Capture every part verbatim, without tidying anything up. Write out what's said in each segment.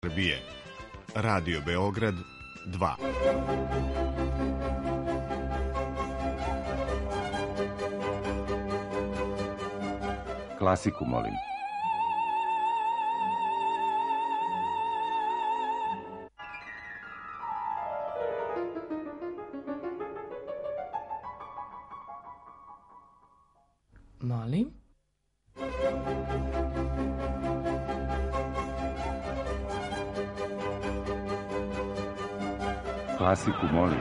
Srbije. Radio Beograd dva. Klasiku, molim. Molim. Klasiku, molim.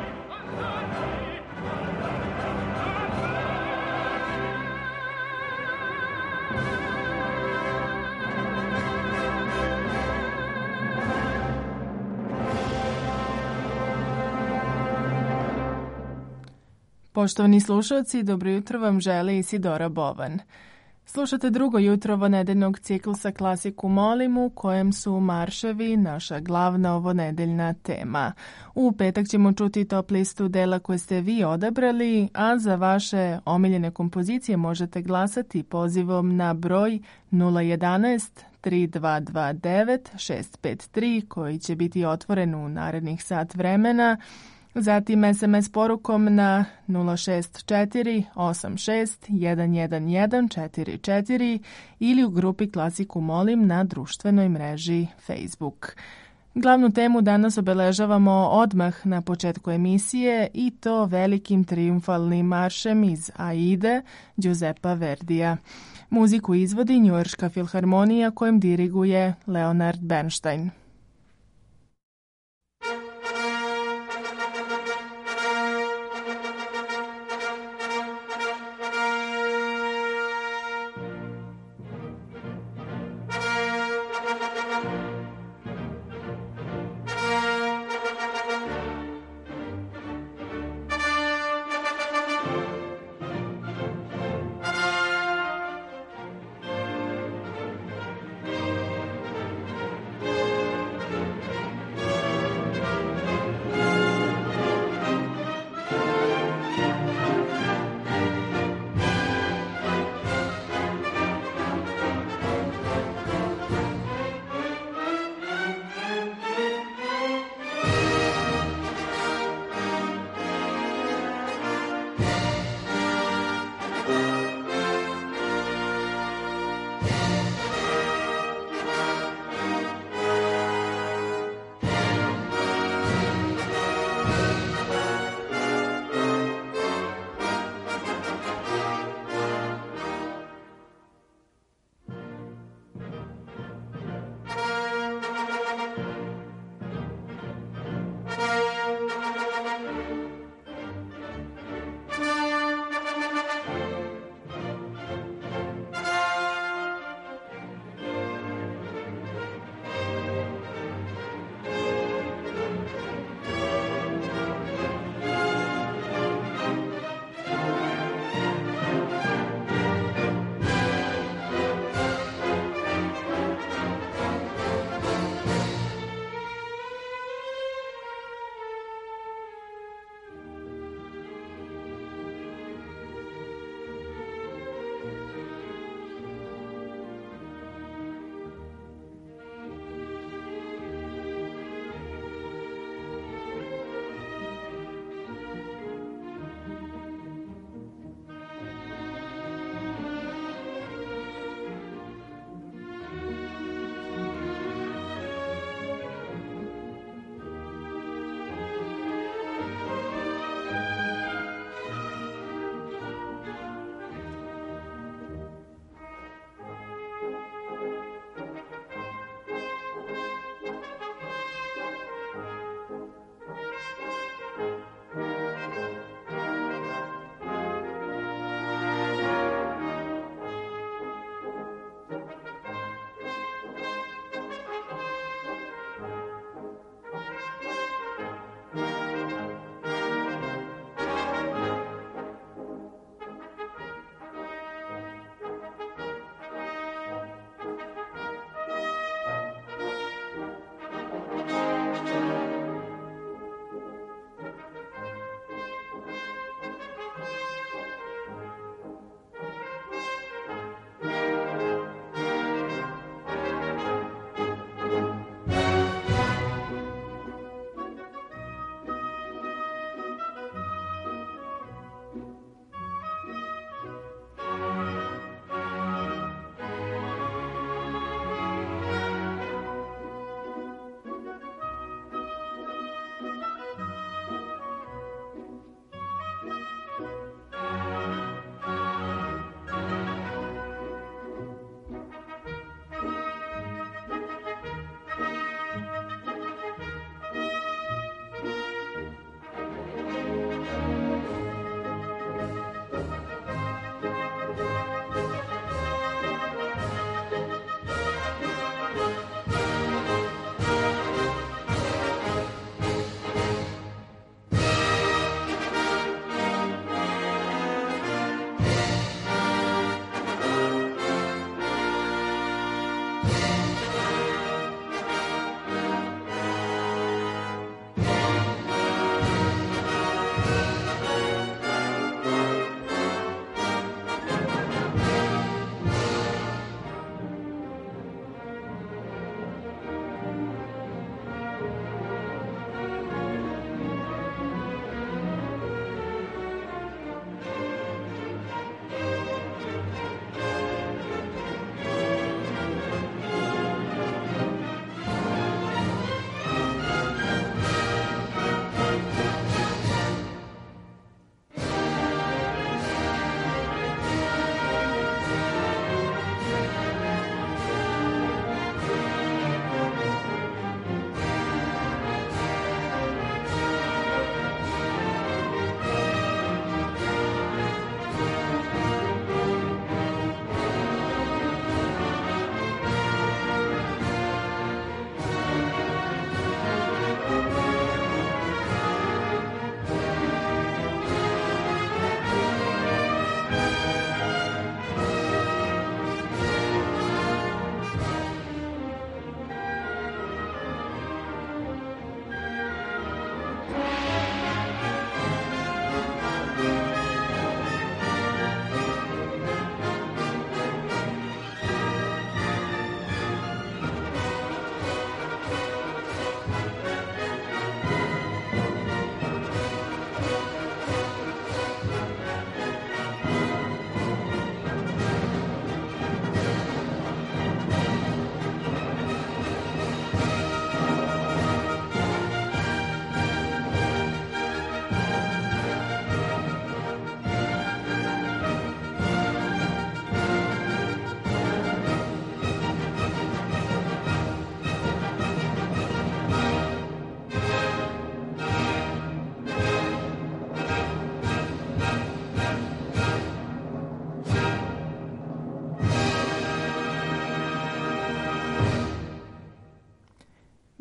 Poštovani slušalci, dobro jutro vam želi Isidora Bovan. Slušate drugo jutro ovonedeljnog ciklusa Klasiku molim, u kojem su marševi naša glavna ovonedeljna tema. U petak ćemo čuti top listu dela koje ste vi odabrali, a za vaše omiljene kompozicije možete glasati pozivom na broj nula jedanaest tri dva dva devet šest pet tri koji će biti otvoren u narednih sat vremena. Zatim es em es porukom na nula šest četiri osam šest jedan jedan jedan četiri četiri ili u grupi Klasiku molim na društvenoj mreži Facebook. Glavnu temu danas obeležavamo odmah na početku emisije i to velikim trijumfalnim maršem iz Aide Giuseppa Verdija. Muziku izvodi Njujorška filharmonija kojem diriguje Leonard Bernstein.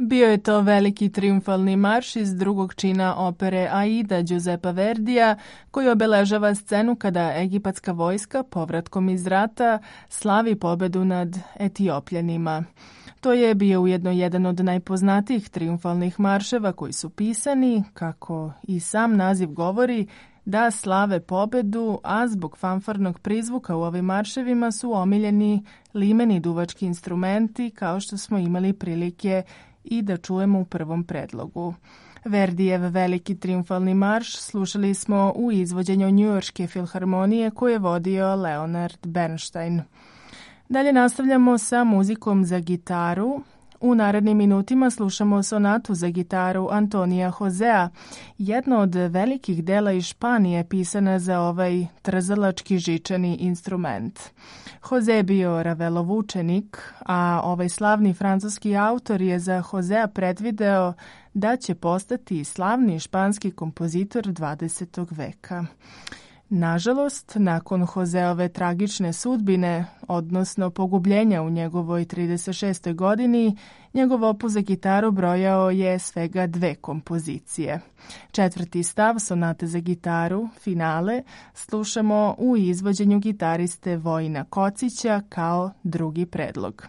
Bio je to veliki triumfalni marš iz drugog čina opere Aida Giuseppa Verdija, koji obeležava scenu kada egipatska vojska povratkom iz rata slavi pobedu nad Etiopljanima. To je bio ujedno jedan od najpoznatijih triumfalnih marševa koji su pisani, kako i sam naziv govori, da slave pobedu, a zbog fanfarnog prizvuka u ovim marševima su omiljeni limeni duvački instrumenti, kao što smo imali prilike i da čujemo u prvom predlogu. Verdijev veliki triumfalni marš slušali smo u izvođenju Njujorške filharmonije koje je vodio Leonard Bernstein. Dalje nastavljamo sa muzikom za gitaru. U narednim minutima slušamo sonatu za gitaru Antonija Josea, jedno od velikih dela iz Španije pisana za ovaj trzalački žičani instrument. Jose je bio Ravelov učenik, a ovaj slavni francuski autor je za Josea predvideo da će postati slavni španski kompozitor dvadesetog veka. Nažalost, nakon Joseove tragične sudbine, odnosno pogubljenja u njegovoj trideset šestoj godini, njegov opus za gitaru brojao je svega dve kompozicije. Četvrti stav sonate za gitaru, finale, slušamo u izvođenju gitariste Vojina Kocića kao drugi predlog.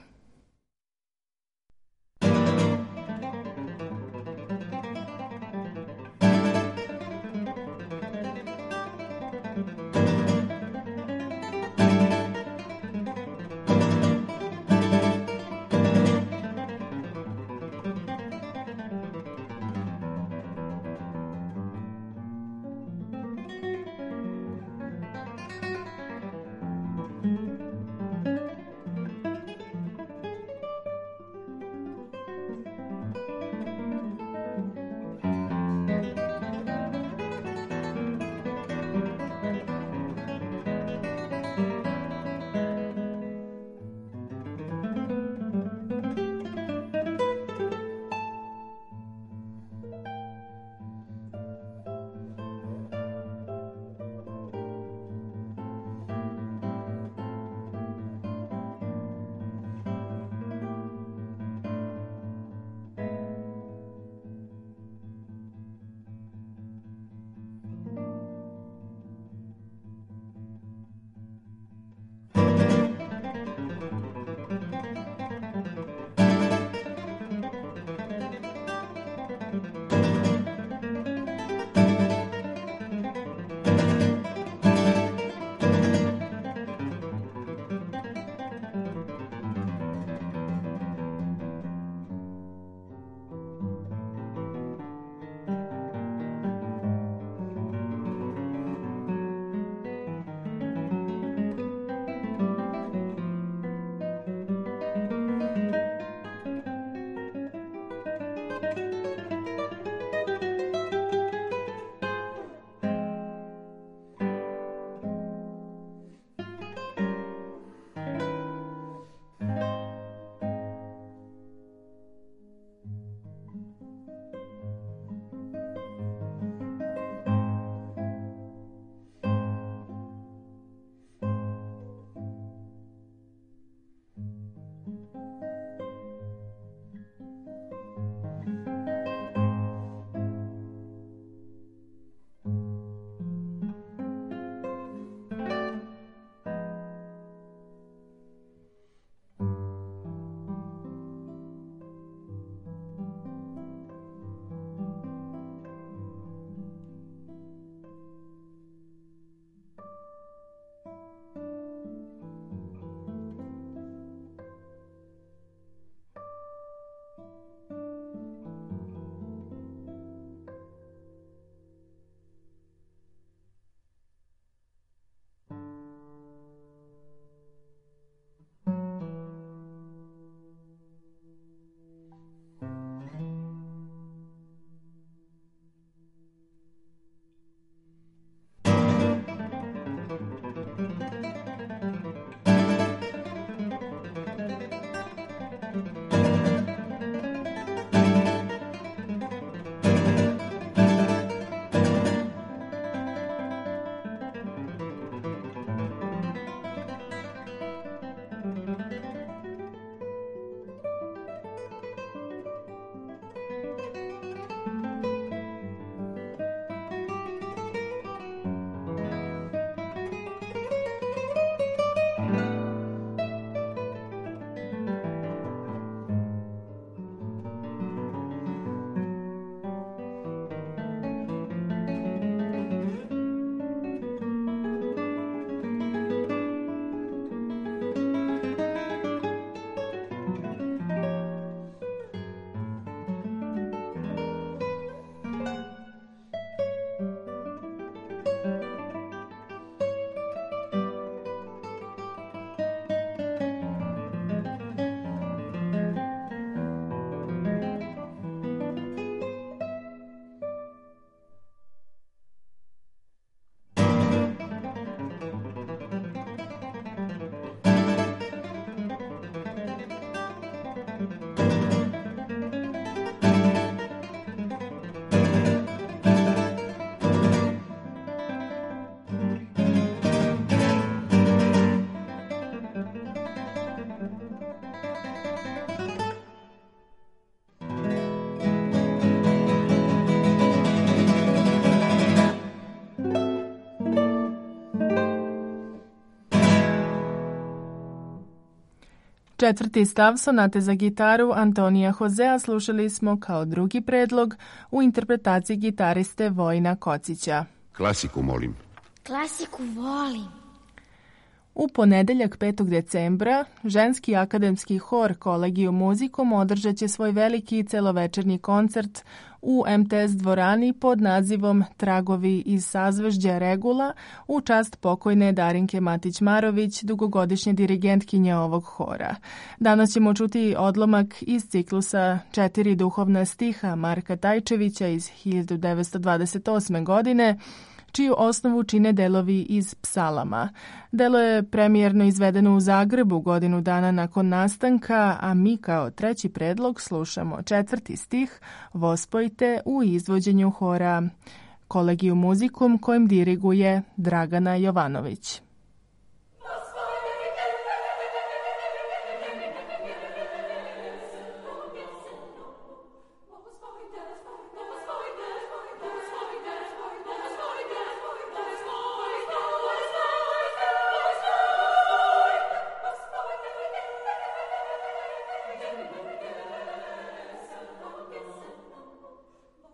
Četvrti stav sonate za gitaru Antonija Hozea slušali smo kao drugi predlog u interpretaciji gitariste Vojina Kocića. Klasiku molim. Klasiku volim. U ponedeljak petog decembra ženski akademski hor Kolegium Musicum održat će svoj veliki celovečernji koncert u em te es dvorani pod nazivom Tragovi iz sazvežđa Regula u čast pokojne Darinke Matić-Marović, dugogodišnje dirigentkinje ovog hora. Danas ćemo čuti odlomak iz ciklusa Četiri duhovna stiha Marka Tajčevića iz hiljadu devetsto dvadeset osme. godine, čiju osnovu čine delovi iz psalama. Delo je premijerno izvedeno u Zagrebu godinu dana nakon nastanka, a mi kao treći predlog slušamo četvrti stih Vospojte u izvođenju hora Kolegium Musicum kojim diriguje Dragana Jovanović.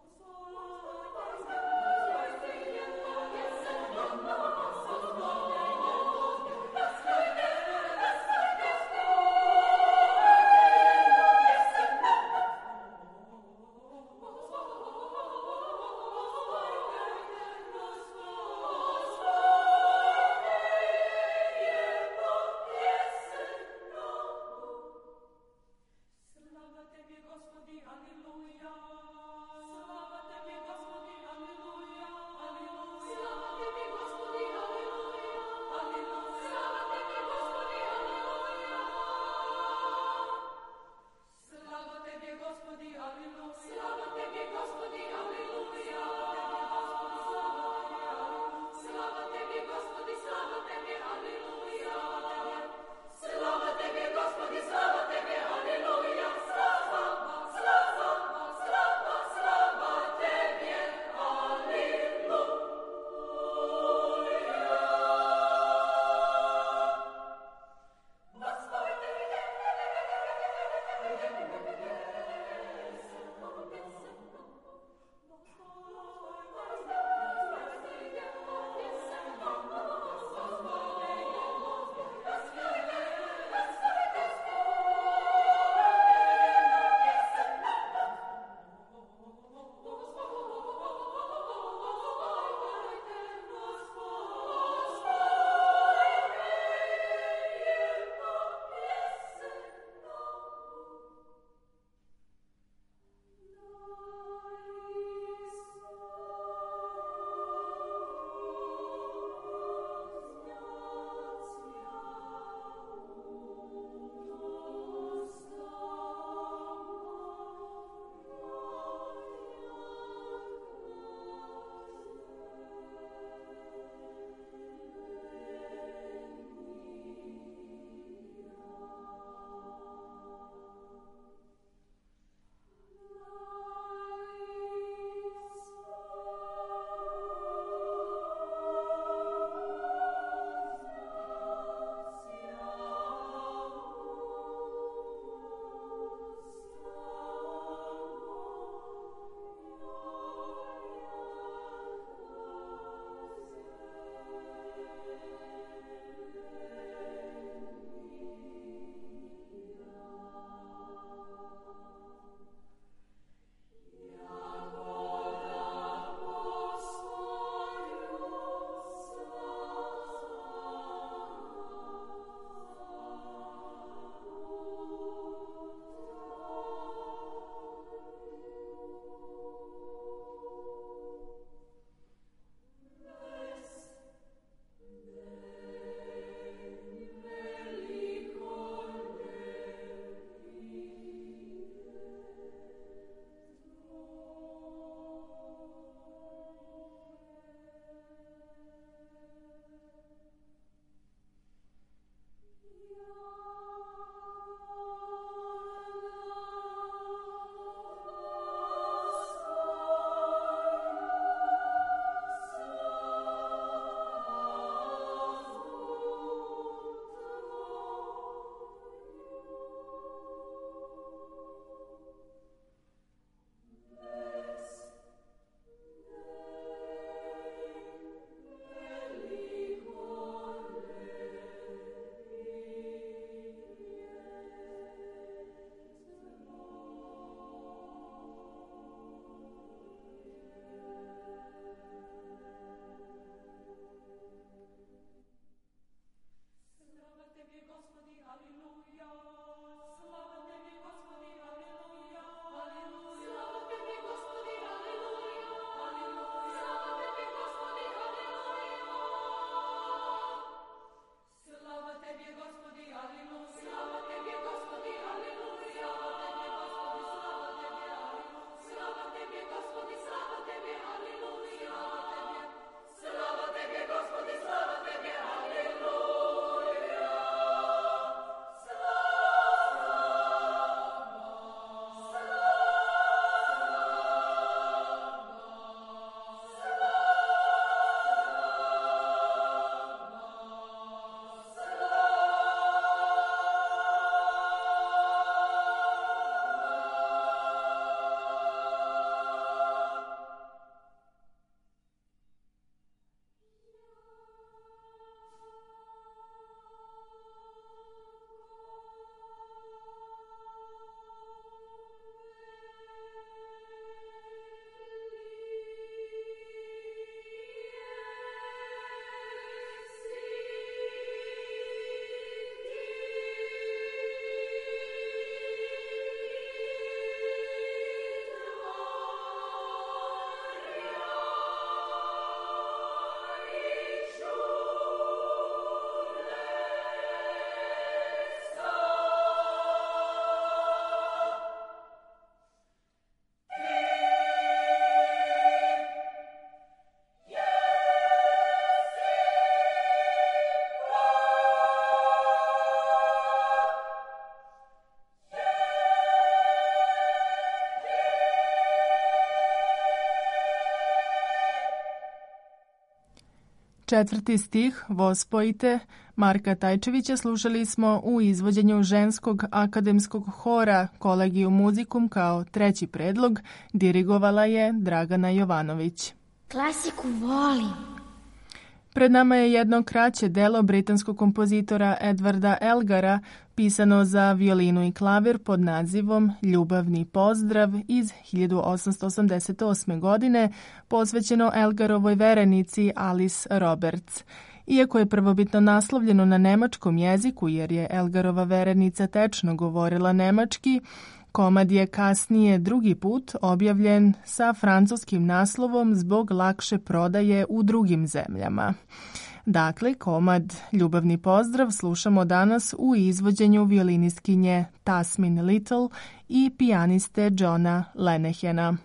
Thank you. Četvrti stih Vospojite Marka Tajčevića slušali smo u izvođenju ženskog akademskog hora Collegium Musicum kao treći predlog, dirigovala je Dragana Jovanović. Klasiku volim. Pred nama je jedno kraće delo britanskog kompozitora Edwarda Elgara, pisano za violinu i klavir pod nazivom Ljubavni pozdrav iz hiljadu osamsto osamdeset osme. godine, posvećeno Elgarovoj verenici Alice Roberts. Iako je prvobitno naslovljeno na nemačkom jeziku, jer je Elgarova verenica tečno govorila nemački, komad je kasnije drugi put objavljen sa francuskim naslovom zbog lakše prodaje u drugim zemljama. Dakle, komad Ljubavni pozdrav slušamo danas u izvođenju violinistkinje Tasmin Little i pijaniste Johna Lenehena.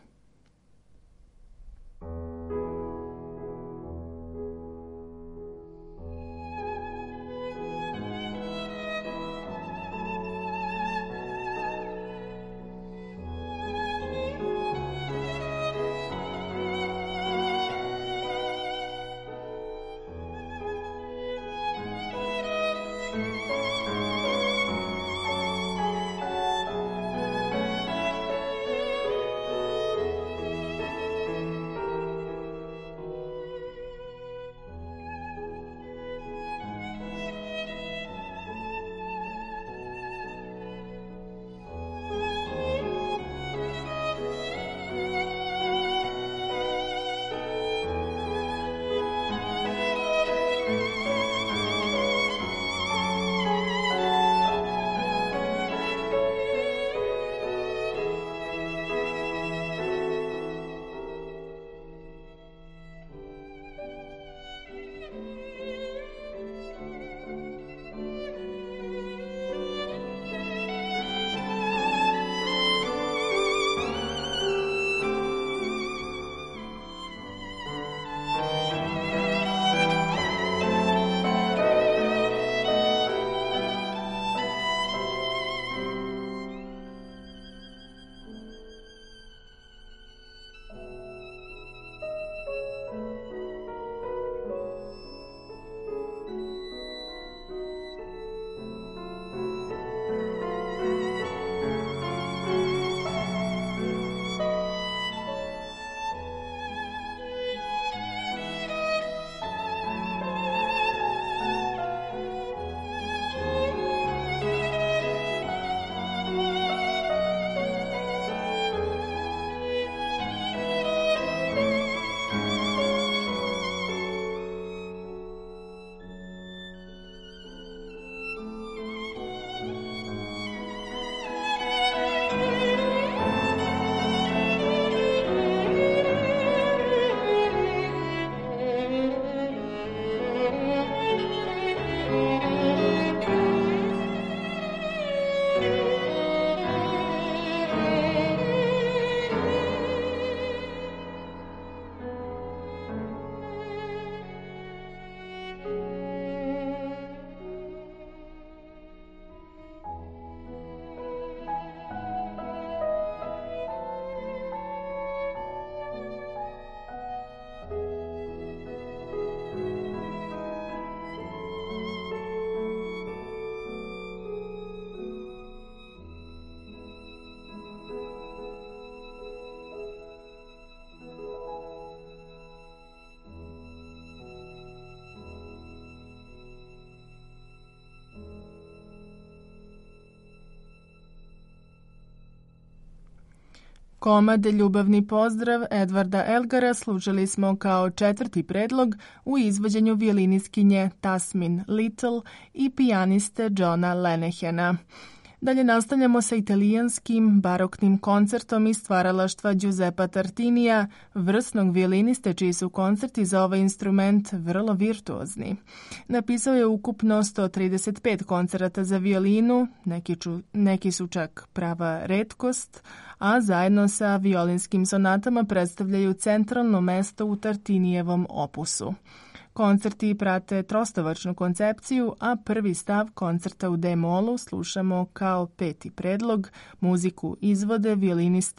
Komad Ljubavni pozdrav Edwarda Elgara slušali smo kao četvrti predlog u izvođenju violinistkinje Tasmin Little i pijaniste Johna Lenehena. Dalje nastavljamo sa italijanskim baroknim koncertom iz stvaralaštva Giuseppa Tartinija, vrsnog violiniste čiji su koncerti za ovaj instrument vrlo virtuozni. Napisao je ukupno sto trideset pet koncerata za violinu, neki, ču, neki su čak prava retkost, a zajedno sa violinskim sonatama predstavljaju centralno mesto u Tartinijevom opusu. Koncerti prate trostovačnu koncepciju, a prvi stav koncerta u D-molu slušamo kao peti predlog, muziku izvode violinista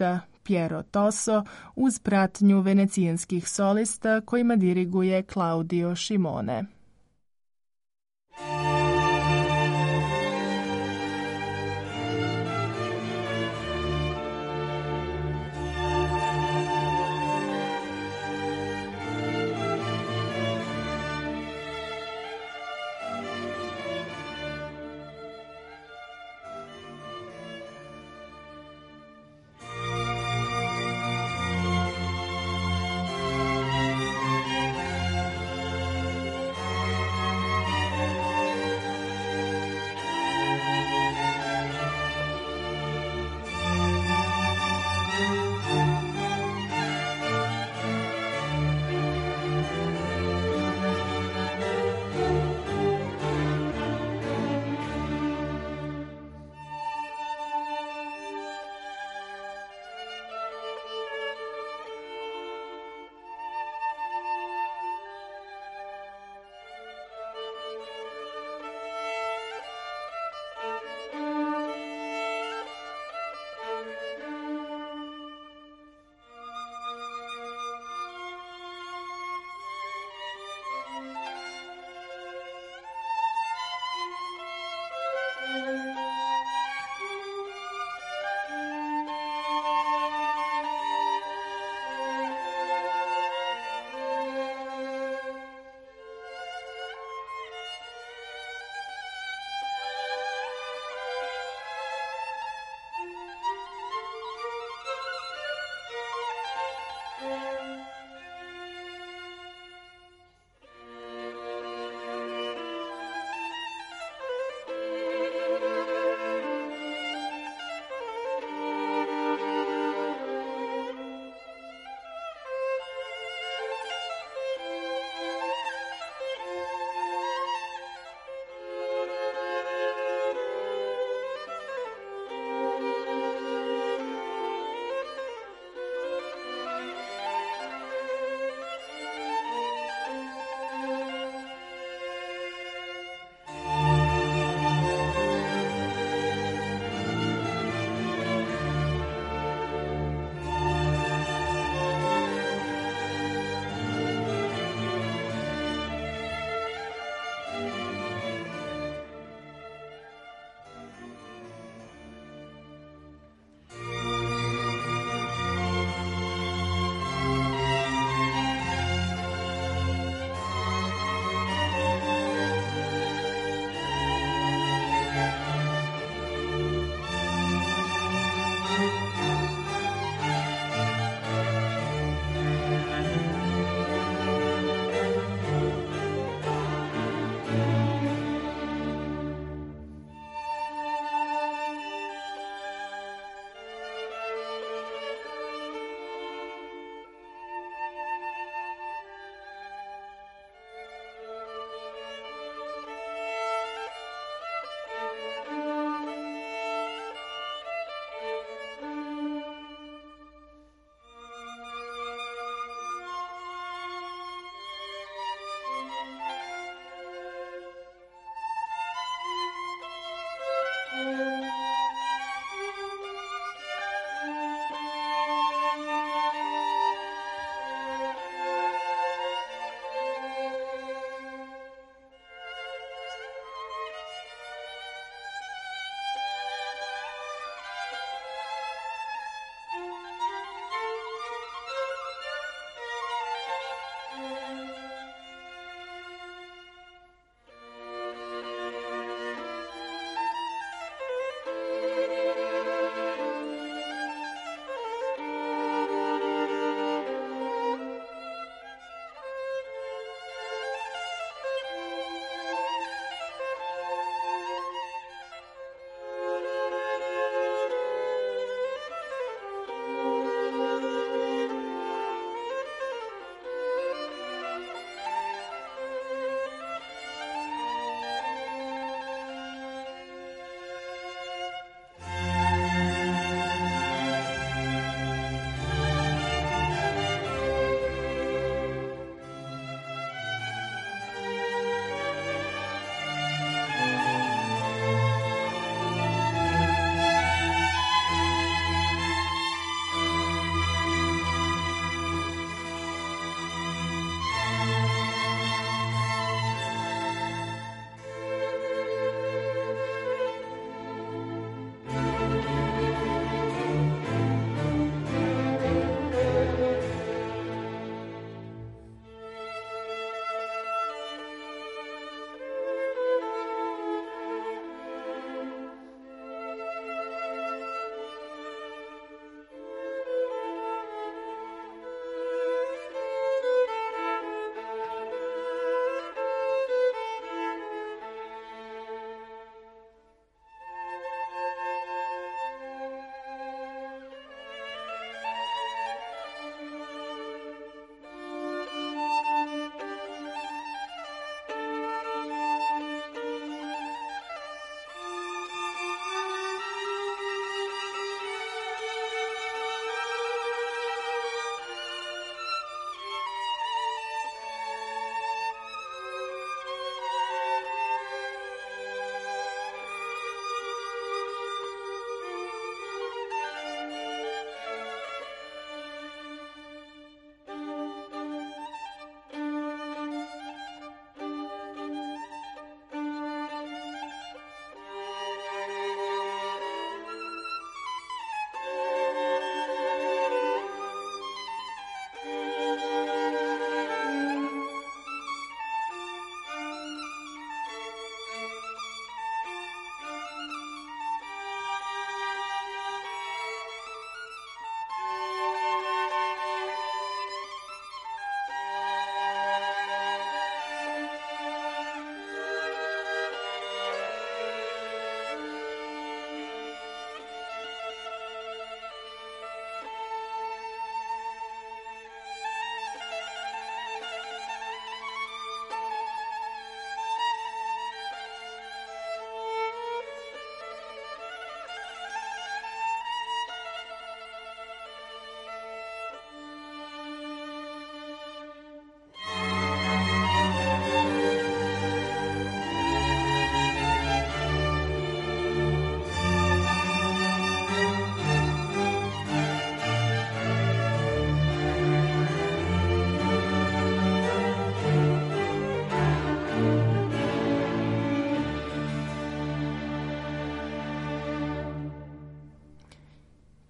Piero Toso uz pratnju venecijanskih solista kojima diriguje Claudio Scimone.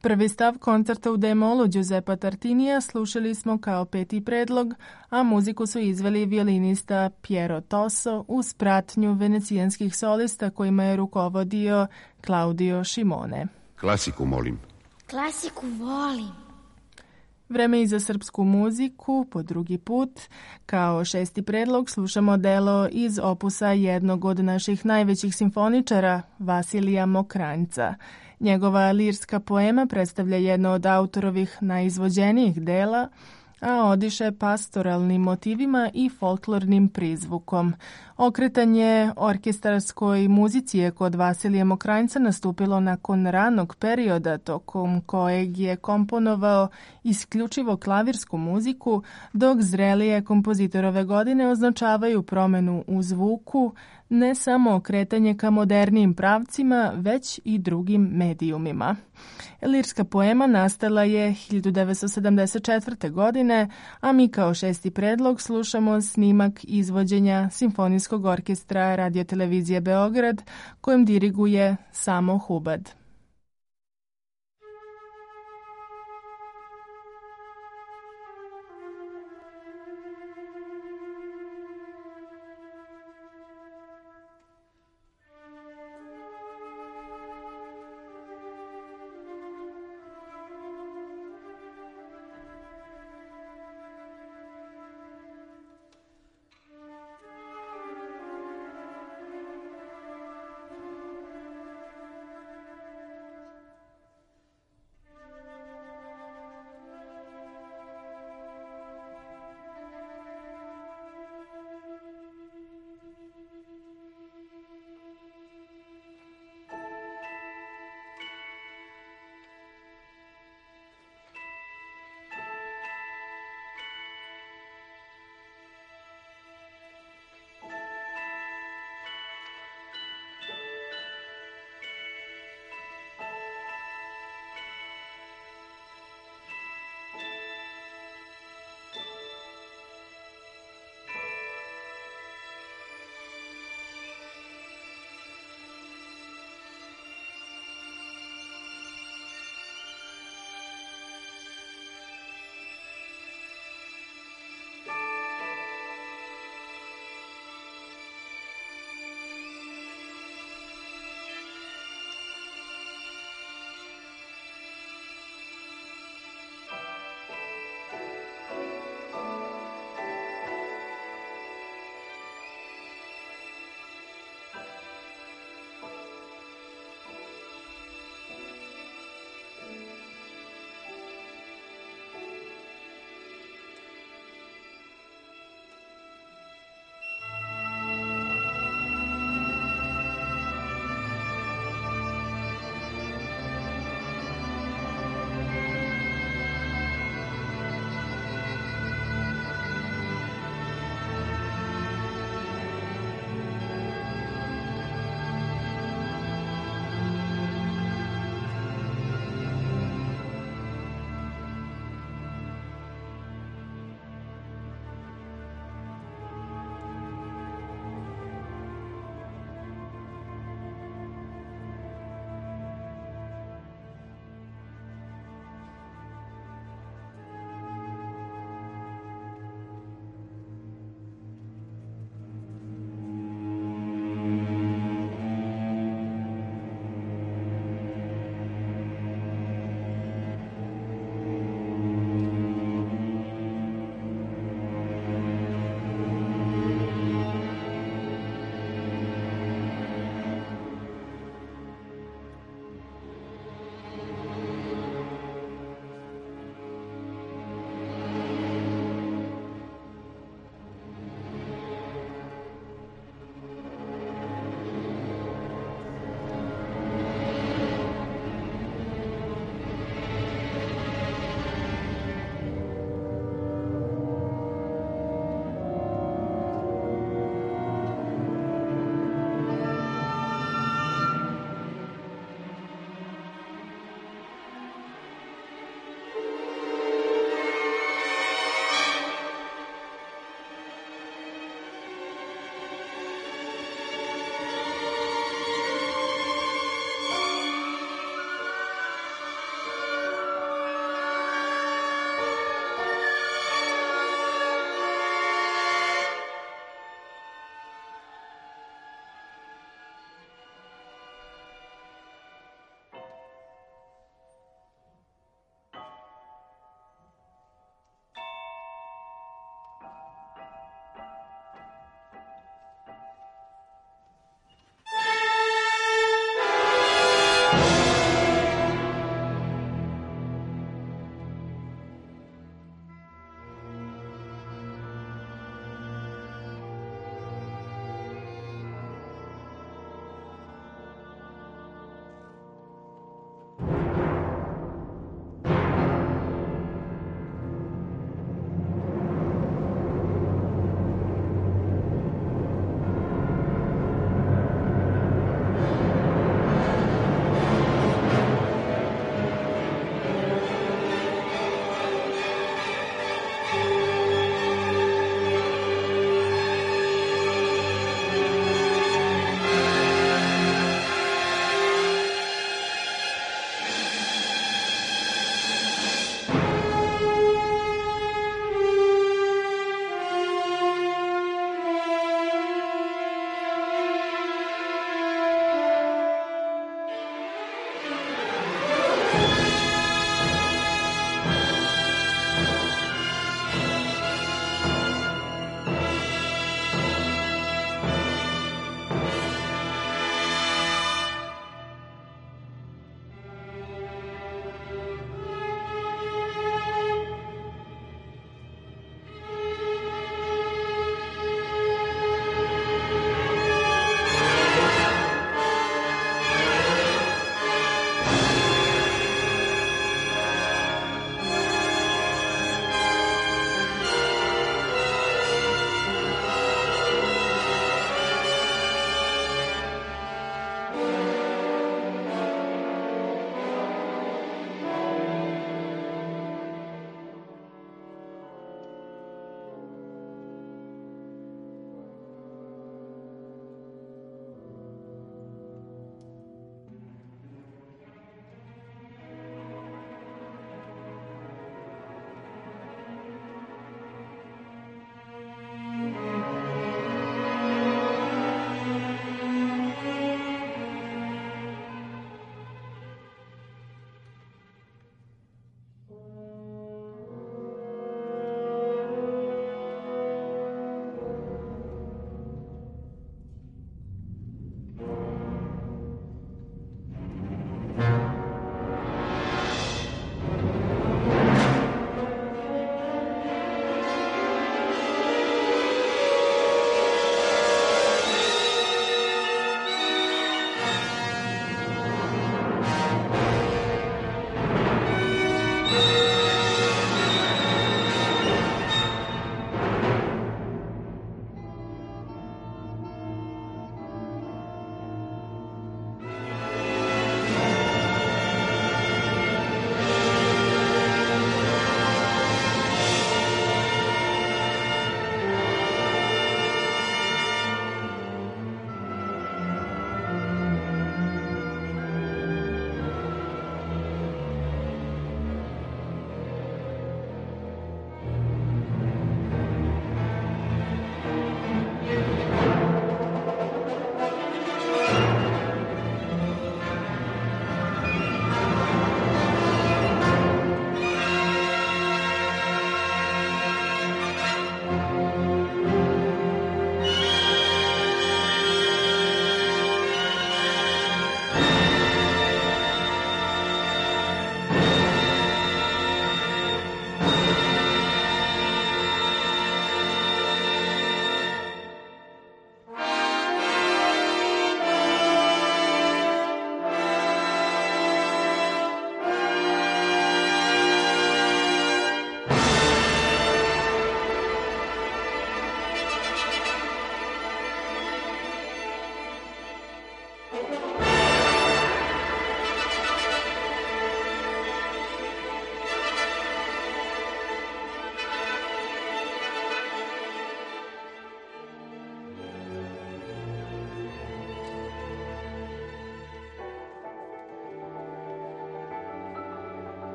Prvi stav koncerta u D-molu Giuseppa Tartinija slušali smo kao peti predlog, a muziku su izveli violinista Piero Tosso uz pratnju venecijanskih solista kojima je rukovodio Claudio Scimone. Klasiku, molim. Klasiku volim. Vreme i za srpsku muziku, po drugi put. Kao šesti predlog slušamo delo iz opusa jednog od naših najvećih simfoničara, Vasilija Mokranjca. Njegova lirska poema predstavlja jedno od autorovih najizvođenijih dela, a odiše pastoralnim motivima i folklornim prizvukom. Okretanje orkestarskoj muzici je kod Vasilija Mokranjca nastupilo nakon ranog perioda tokom kojeg je komponovao isključivo klavirsku muziku, dok zrelije kompozitorove godine označavaju promenu u zvuku, ne samo okretanje ka modernijim pravcima, već i drugim medijumima. Lirska poema nastala je hiljadu devetsto sedamdeset četvrte. godine, a mi kao šesti predlog slušamo snimak izvođenja Simfonijskog orkestra Radio-televizije Beograd, kojem diriguje Samo Hubad.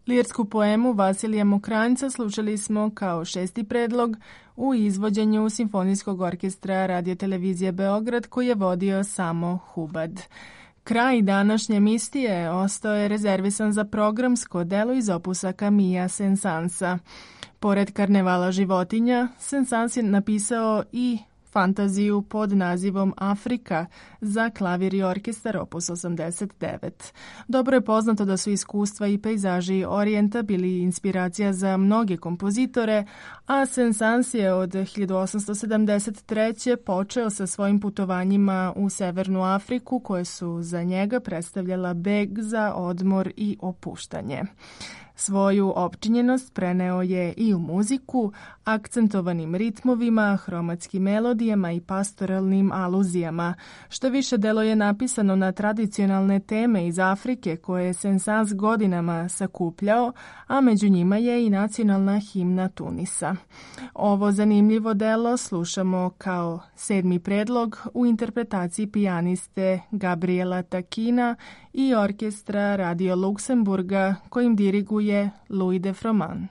Lirsku poemu Vasilija Mokranjca slušali smo kao šesti predlog u izvođenju Simfonijskog orkestra Radiotelevizije Beograd koji je vodio samo Hubad. Kraj današnje emisije ostao je rezervisan za programsko delo iz opusa Camilla Saint-Saënsa. Pored Karnevala životinja, Saint-Saëns je napisao i fantaziju pod nazivom Afrika za klavir i orkestar opus osamdeset devet. Dobro je poznato da su iskustva i pejzaži Orijenta bili inspiracija za mnoge kompozitore, a Saint-Saëns je od hiljadu osamsto sedamdeset treće počeo sa svojim putovanjima u Severnu Afriku koje su za njega predstavljala beg za odmor i opuštanje. Svoju opčinjenost preneo je i u muziku, akcentovanim ritmovima, hromatskim melodijama i pastoralnim aluzijama. Što više, delo je napisano na tradicionalne teme iz Afrike koje je Saint-Saëns godinama sakupljao, a među njima je i nacionalna himna Tunisa. Ovo zanimljivo delo slušamo kao sedmi predlog u interpretaciji pijaniste Gabriela Takina i orkestra Radio Luksemburga kojim diriguje Louis de Froment.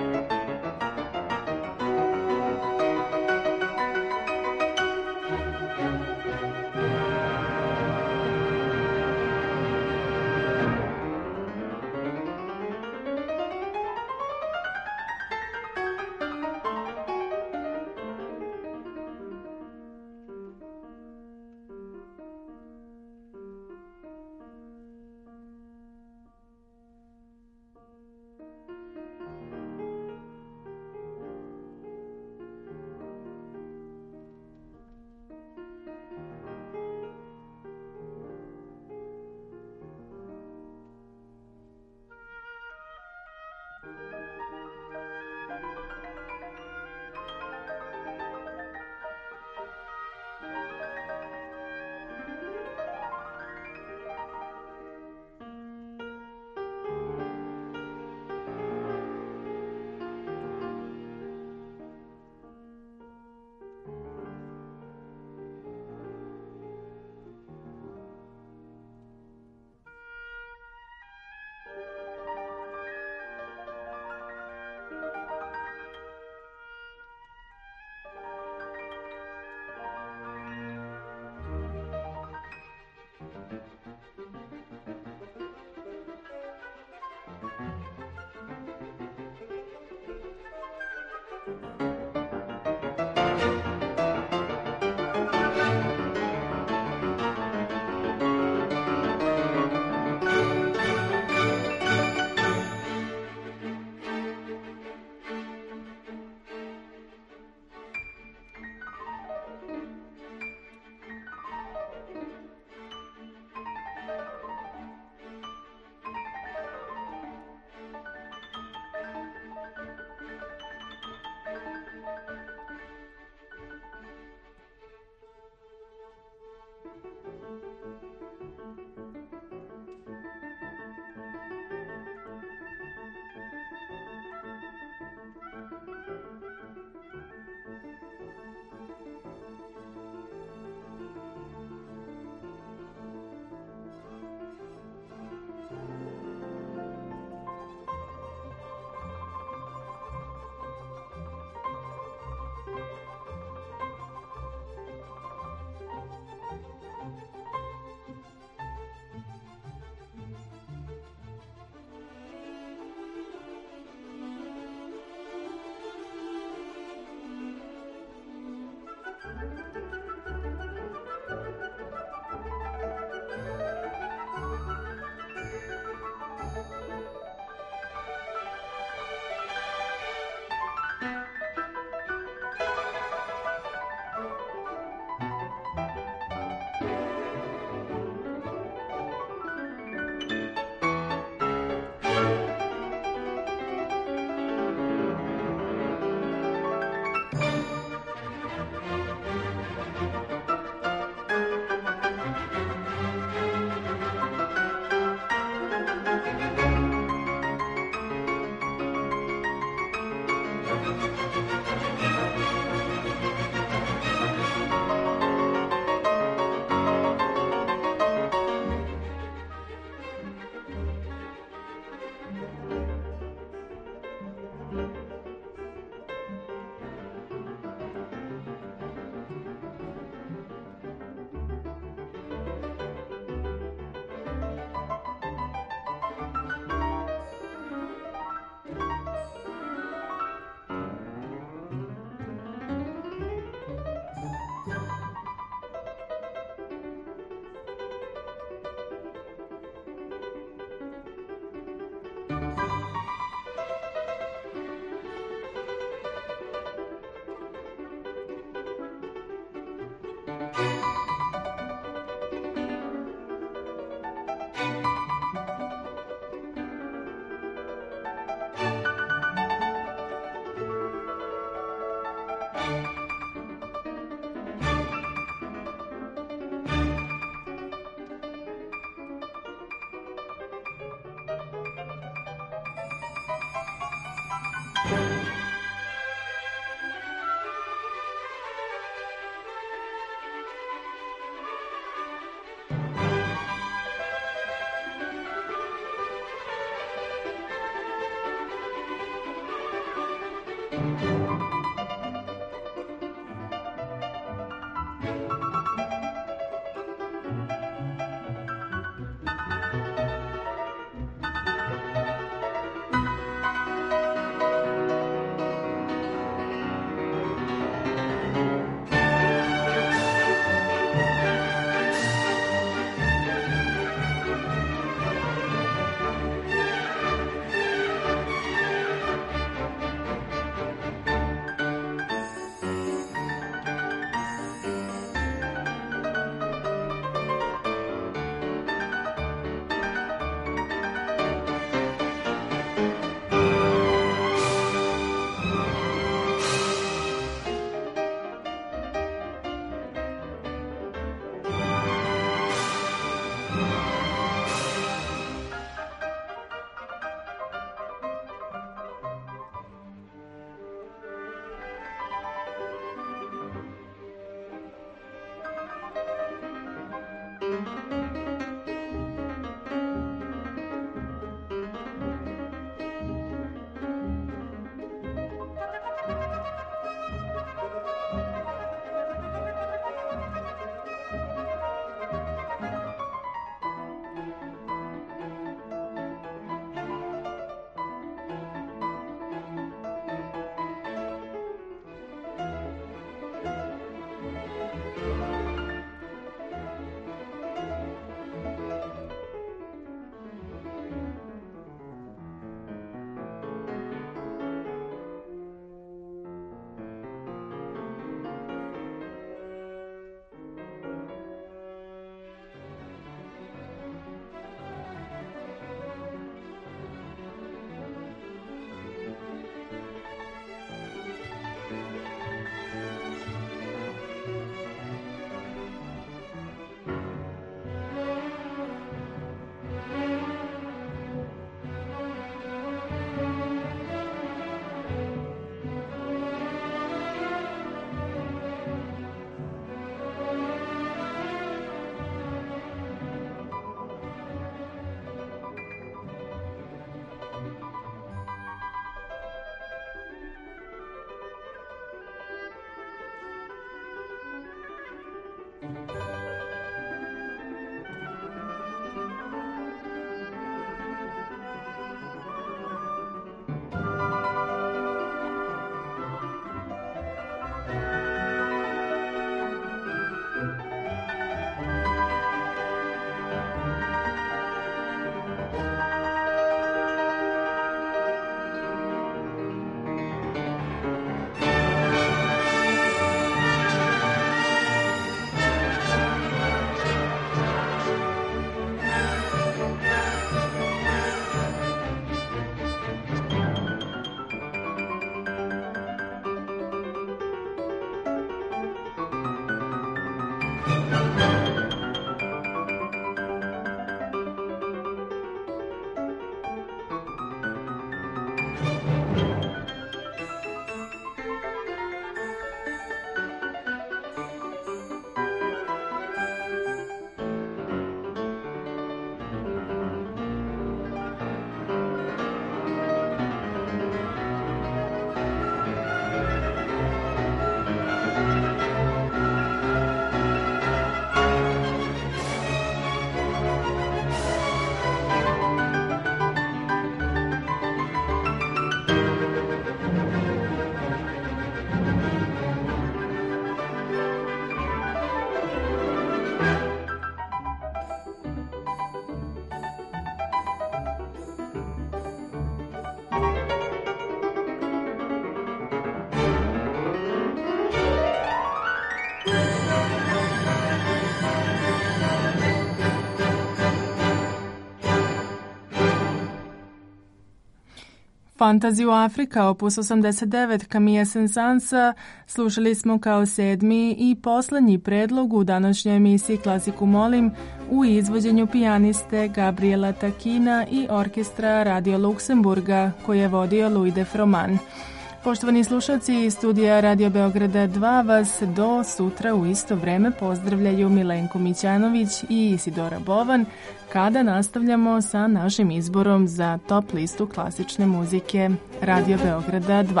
Fantaziju Afrika, opus osamdeset devet Camille Saint-Saënsa, slušali smo kao sedmi i poslednji predlog u današnjoj emisiji Klasiku molim u izvođenju pijaniste Gabriela Takina i orkestra Radio Luksemburga koje je vodio Louis de Froman. Poštovani slušalci, studija Radio Beograda dva vas do sutra u isto vreme pozdravljaju Milenko Mićanović i Isidora Bovan, kada nastavljamo sa našim izborom za top listu klasične muzike Radio Beograda dva.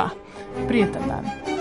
Prijetan dan.